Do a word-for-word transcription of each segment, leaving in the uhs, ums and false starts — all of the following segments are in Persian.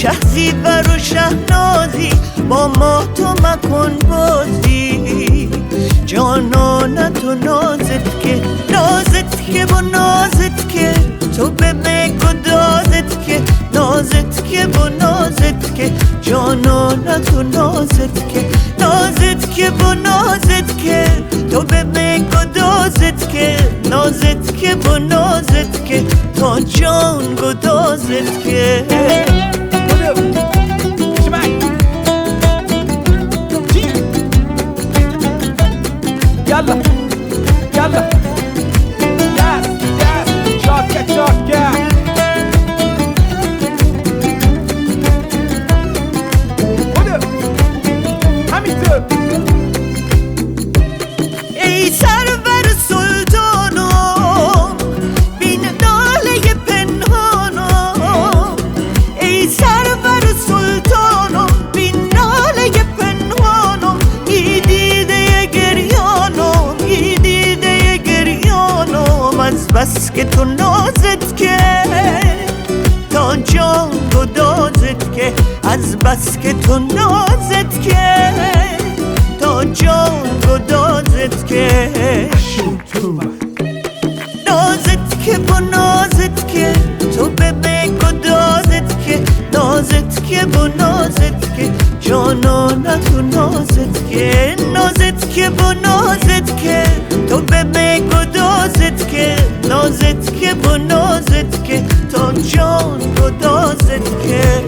شهریور و شهنازی با ما تو مکن بازی جانانت و نازت که نازت که با نازت که تو به گدازت که نازت که با نازت که جانانت و نازت که نازت که با نازت که تو به گدازت که نازت که با نازت که تا جان گدازت که Yalla, yalla, yes, yes, çatke çatke. Hadi, همینطور. ای سرور سلطانم بین ناله پنهانم ای سرور سلطانم بین ناله پنهانم ای دیده گریانم ای دیده گریانم از بس که تو نازت که تا جان گدازت که از بس که تو نازت که تا جان گدازت که نازت که با نازت که تو به گدازت که نازت که با نازت که جانانت و نازت که نازت که با نازت که تو به گدازت که نازت که با نازت که تا جان گدازت که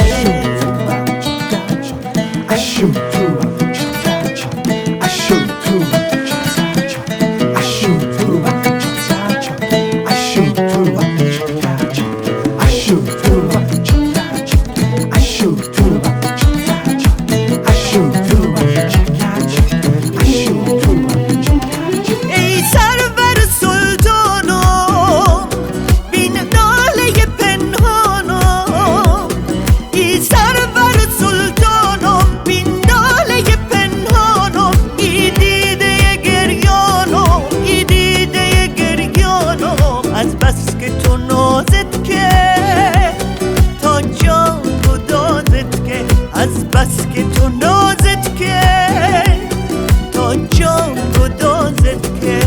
ای سرور سلطانم بین ناله پنهانم ای سرور سلطانم بین ناله پنهانم ای دیده گریانم ای دیده گریانم از بس که تو نازت که تا جان گدازت که از بس که تو نازت که تا جان گدازت که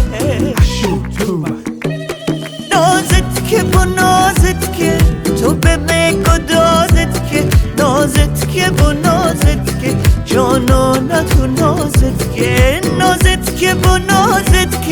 نازت که با نازت که تو به گدازت که نازت که با نازت که جانانت و نازت که نازت که با نازت که